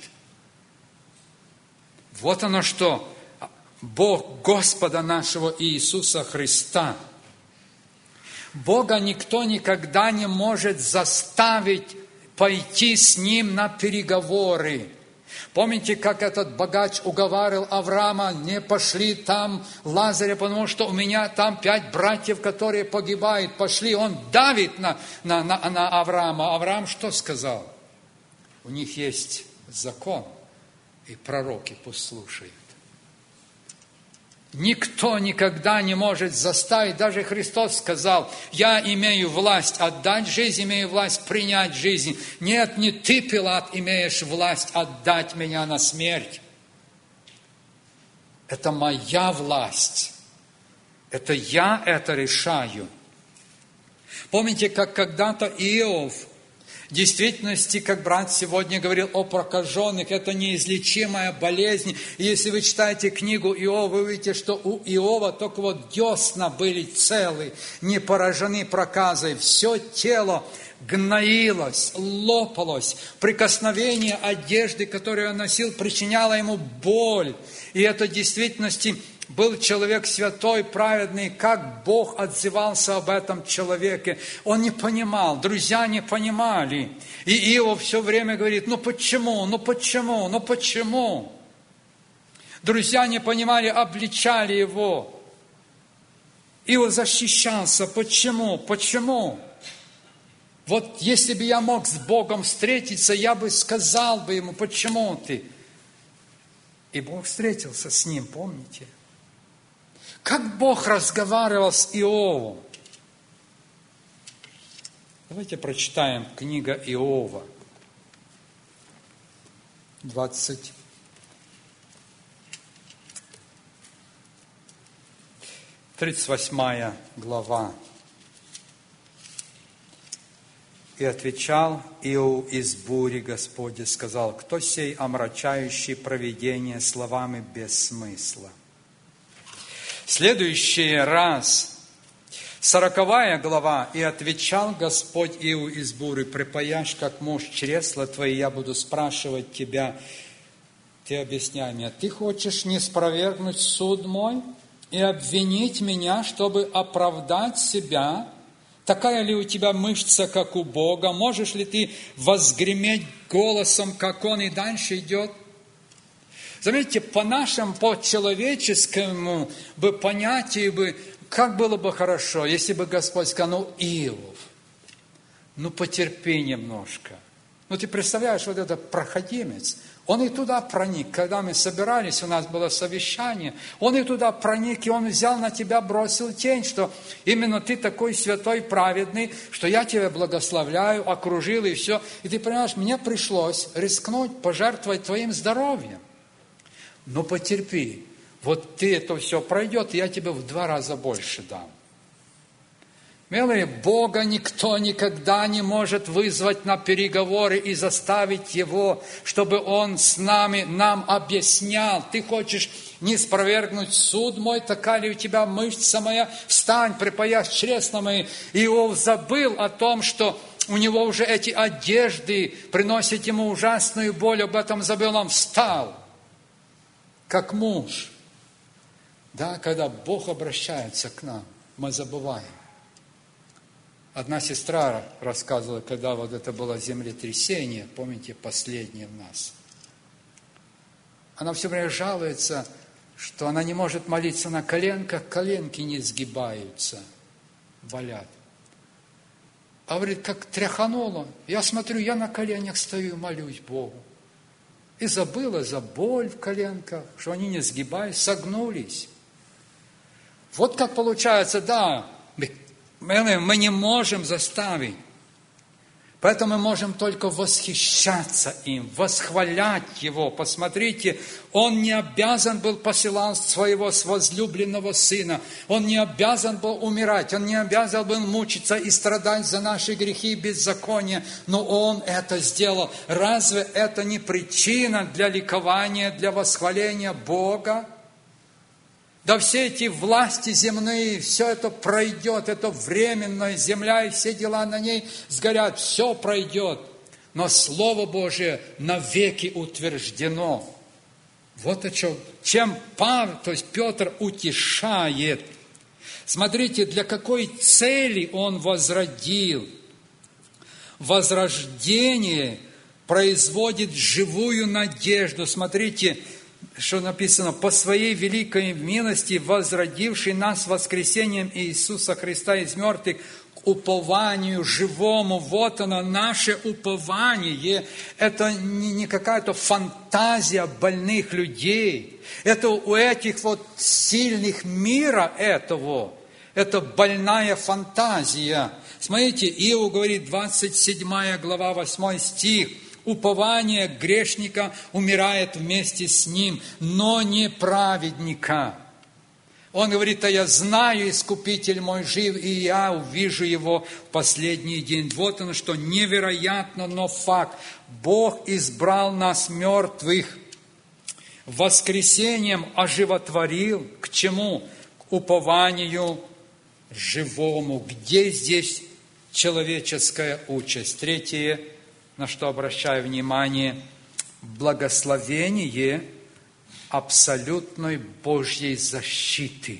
Вот оно что... Бог Господа нашего Иисуса Христа. Бога никто никогда не может заставить пойти с Ним на переговоры. Помните, как этот богач уговаривал Авраама, не пошли там Лазаря, потому что у меня там пять братьев, которые погибают, пошли. Он давит на, на, на, на Авраама. Авраам что сказал? У них есть закон, и пророки пусть слушают. Никто никогда не может заставить, даже Христос сказал, я имею власть отдать жизнь, имею власть принять жизнь. Нет, не ты, Пилат, имеешь власть отдать меня на смерть. Это моя власть. Это я это решаю. Помните, как когда-то Иов, в действительности, как брат сегодня говорил о прокаженных, это неизлечимая болезнь. И если вы читаете книгу Иова, вы увидите, что у Иова только вот десна были целы, не поражены проказой. Все тело гноилось, лопалось. Прикосновение одежды, которую он носил, причиняло ему боль. И это в действительности был человек святой, праведный, как Бог отзывался об этом человеке. Он не понимал, друзья не понимали. И Иов все время говорит, ну почему, ну почему, ну почему? Друзья не понимали, обличали его. Иов защищался, почему, почему? Вот если бы я мог с Богом встретиться, я бы сказал бы ему, почему ты? И Бог встретился с ним, помните? Как Бог разговаривал с Иовом? Давайте прочитаем книга Иова, двадцать тридцать восьмая глава. И отвечал Иов из бури Господи, сказал, кто сей омрачающий провидение словами без смысла? Следующий раз, сороковая глава, и отвечал Господь Иову из бури, припаяшь, как муж чресла твои, я буду спрашивать тебя, ты объясняй мне, ты хочешь не спровергнуть суд мой и обвинить меня, чтобы оправдать себя? Такая ли у тебя мышца, как у Бога? Можешь ли ты возгреметь голосом, как Он, и дальше идет? Заметьте, по нашему, по человеческому бы понятию, бы, как было бы хорошо, если бы Господь сказал, ну, Иов, ну, потерпи немножко. Ну, ты представляешь, вот этот проходимец, он и туда проник. Когда мы собирались, у нас было совещание, он и туда проник, и он взял на тебя, бросил тень, что именно ты такой святой, праведный, что я тебя благословляю, окружил, и все. И ты понимаешь, мне пришлось рискнуть, пожертвовать твоим здоровьем. Но потерпи. вот ты это все пройдет, и я тебе в два раза больше дам. Милые, Бога никто никогда не может вызвать на переговоры и заставить Его, чтобы Он с нами, нам объяснял. Ты хочешь не спровергнуть суд мой, такая ли у тебя мышца моя? Встань, припаясь чресла мои. Иов забыл о том, что у него уже эти одежды приносят ему ужасную боль. Об этом забыл, он встал, как муж. Да, когда Бог обращается к нам, мы забываем. Одна сестра рассказывала, когда вот это было землетрясение, помните, последнее в нас. Она все время жалуется, что она не может молиться на коленках, коленки не сгибаются, болят. А говорит, как тряхануло, я смотрю, я на коленях стою, молюсь Богу. И забыла за боль в коленках, что они не сгибаются, согнулись. Вот как получается, да, мы не можем заставить. Поэтому мы можем только восхищаться им, восхвалять Его. Посмотрите, Он не обязан был посылать своего возлюбленного Сына. Он не обязан был умирать. Он не обязан был мучиться и страдать за наши грехи и беззакония. Но Он это сделал. Разве это не причина для ликования, для восхваления Бога? Да все эти власти земные, все это пройдет, это временная земля и все дела на ней сгорят, все пройдет. Но Слово Божие навеки утверждено. Вот о чем, чем Павел, то есть Петр утешает. Смотрите, для какой цели он возродил. Возрождение производит живую надежду. Смотрите, что написано, по своей великой милости, возродивший нас воскресением Иисуса Христа из мертвых к упованию живому. Вот оно, наше упование. Это не какая-то фантазия больных людей. Это у этих вот сильных мира этого. Это больная фантазия. Смотрите, Иов говорит, двадцать седьмая глава, восьмой стих. Упование грешника умирает вместе с ним, но не праведника. Он говорит, а я знаю, Искупитель мой жив, и я увижу его в последний день. Вот оно что, невероятно, но факт. Бог избрал нас мертвых, воскресением оживотворил. К чему? К упованию живому. Где здесь человеческая участь? Третье, на что обращаю внимание, благословение абсолютной Божьей защиты.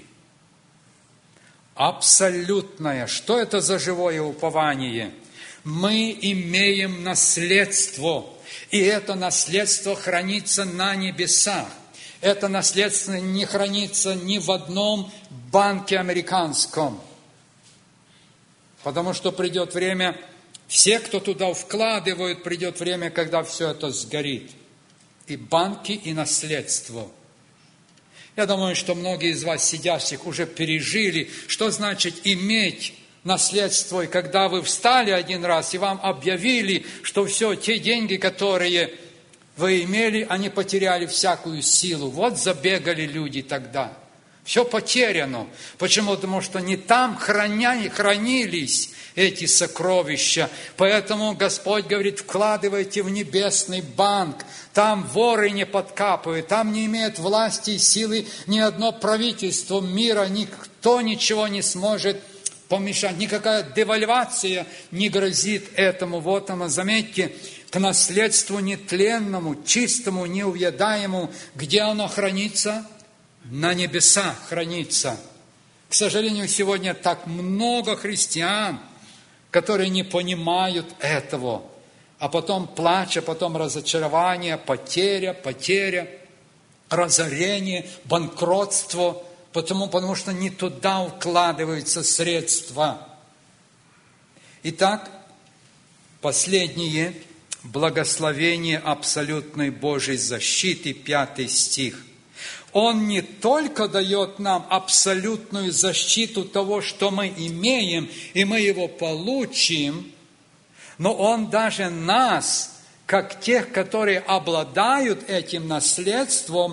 Абсолютное. Что это за живое упование? Мы имеем наследство, и это наследство хранится на небесах. Это наследство не хранится ни в одном банке американском, потому что придет время, все, кто туда вкладывают, придет время, когда все это сгорит. И банки, и наследство. Я думаю, что многие из вас, сидящих, уже пережили, что значит иметь наследство. И когда вы встали один раз, и вам объявили, что все, те деньги, которые вы имели, они потеряли всякую силу. Вот забегали люди тогда. Все потеряно. Почему? Потому что не там храня, хранились эти сокровища. Поэтому Господь говорит, вкладывайте в небесный банк. Там воры не подкапывают, там не имеет власти и силы ни одно правительство мира, никто ничего не сможет помешать. Никакая девальвация не грозит этому. Вот оно, заметьте, к наследству нетленному, чистому, неувядаемому. Где оно хранится? На небесах хранится. К сожалению, сегодня так много христиан, которые не понимают этого, а потом плач, а потом разочарование, потеря, потеря, разорение, банкротство, потому, потому что не туда укладываются средства. Итак, последнее благословение абсолютной Божьей защиты, пятый стих. Он не только дает нам абсолютную защиту того, что мы имеем, и мы его получим, но Он даже нас, как тех, которые обладают этим наследством,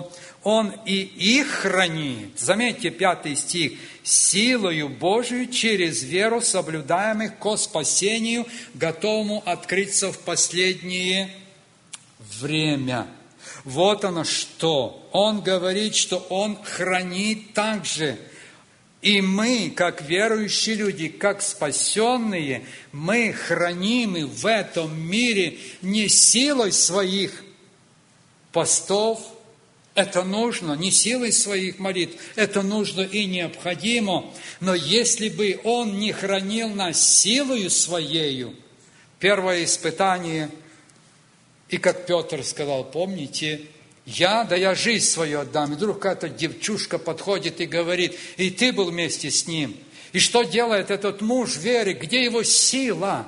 Он и их хранит. Заметьте, пятый стих. Силою Божию через веру соблюдаемых ко спасению, готовому открыться в последнее время. Вот оно что. Он говорит, что Он хранит также. И мы, как верующие люди, как спасенные, мы хранимы в этом мире не силой своих постов, это нужно, не силой своих молитв, это нужно и необходимо. Но если бы Он не хранил нас силою Своею, первое испытание, и как Петр сказал, помните, я, да я жизнь свою отдам. И вдруг какая-то девчушка подходит и говорит, и ты был вместе с ним. И что делает этот муж веры? Где его сила?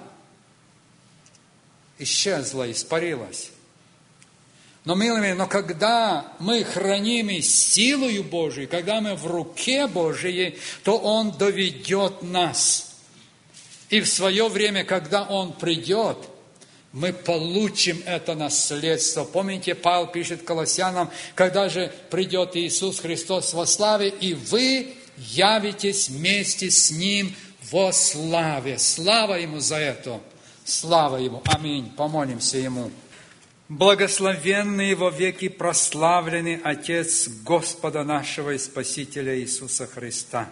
Исчезла, испарилась. Но, милые, но когда мы храним силою Божией, когда мы в руке Божией, то Он доведет нас. И в свое время, когда Он придет, мы получим это наследство. Помните, Павел пишет Колоссянам, когда же придет Иисус Христос во славе, и вы явитесь вместе с Ним во славе. Слава Ему за это. Слава Ему. Аминь. Помолимся Ему. Благословенный во веки прославленный Отец Господа нашего и Спасителя Иисуса Христа.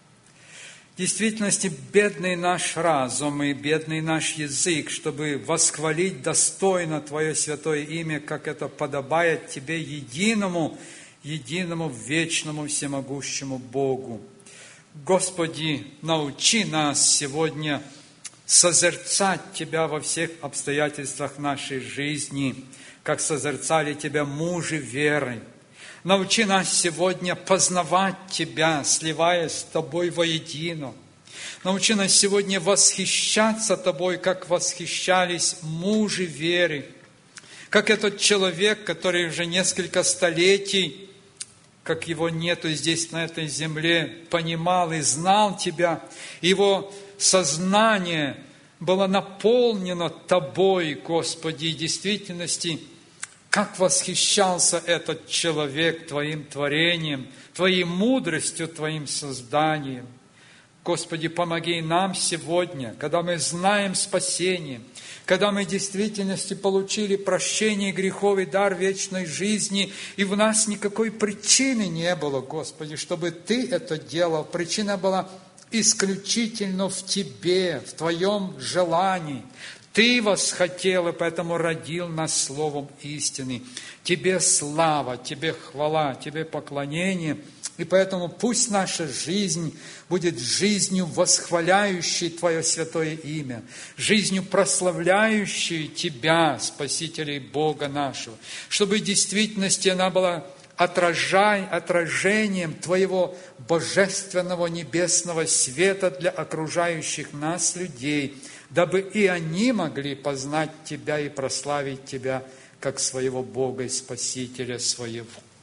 В действительности, бедный наш разум и бедный наш язык, чтобы восхвалить достойно Твое святое имя, как это подобает Тебе, единому, единому, вечному, всемогущему Богу. Господи, научи нас сегодня созерцать Тебя во всех обстоятельствах нашей жизни, как созерцали Тебя мужи веры. Научи нас сегодня познавать Тебя, сливаясь с Тобой воедино. Научи нас сегодня восхищаться Тобой, как восхищались мужи веры. Как этот человек, который уже несколько столетий, как его нету здесь, на этой земле, понимал и знал Тебя, его сознание было наполнено Тобой, Господи, и в действительности, как восхищался этот человек Твоим творением, Твоей мудростью, Твоим созданием. Господи, помоги нам сегодня, когда мы знаем спасение, когда мы в действительности получили прощение грехов и дар вечной жизни, и в нас никакой причины не было, Господи, чтобы Ты это делал. Причина была исключительно в Тебе, в Твоем желании. Ты восхотел, и поэтому родил нас словом истины. Тебе слава, Тебе хвала, Тебе поклонение. И поэтому пусть наша жизнь будет жизнью, восхваляющей Твое святое имя, жизнью, прославляющей Тебя, Спасителя и Бога нашего, чтобы в действительности она была отражай, отражением Твоего божественного небесного света для окружающих нас людей, дабы и они могли познать Тебя и прославить Тебя, как своего Бога и Спасителя своего.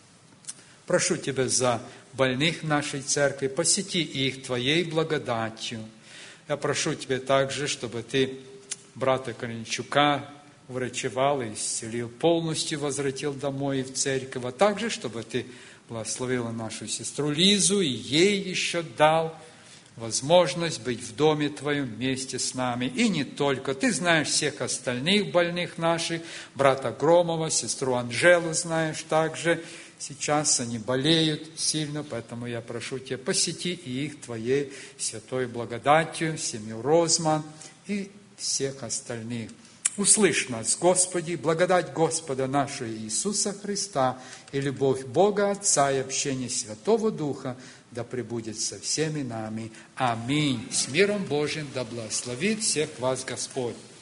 Прошу Тебя за больных нашей церкви, посети их Твоей благодатью. Я прошу Тебя также, чтобы Ты брата Коренчука врачевал и исцелил, полностью возвратил домой и в церковь, а также, чтобы Ты благословила нашу сестру Лизу и ей еще дал возможность быть в доме Твоем вместе с нами. И не только. Ты знаешь всех остальных больных наших, брата Громова, сестру Анжелу знаешь также. Сейчас они болеют сильно, поэтому я прошу Тебя, посети и их Твоей святой благодатью, семью Розман и всех остальных. Услышь нас, Господи, благодать Господа нашего Иисуса Христа и любовь Бога Отца и общение Святого Духа да пребудет со всеми нами. Аминь. С миром Божьим да благословит всех вас Господь.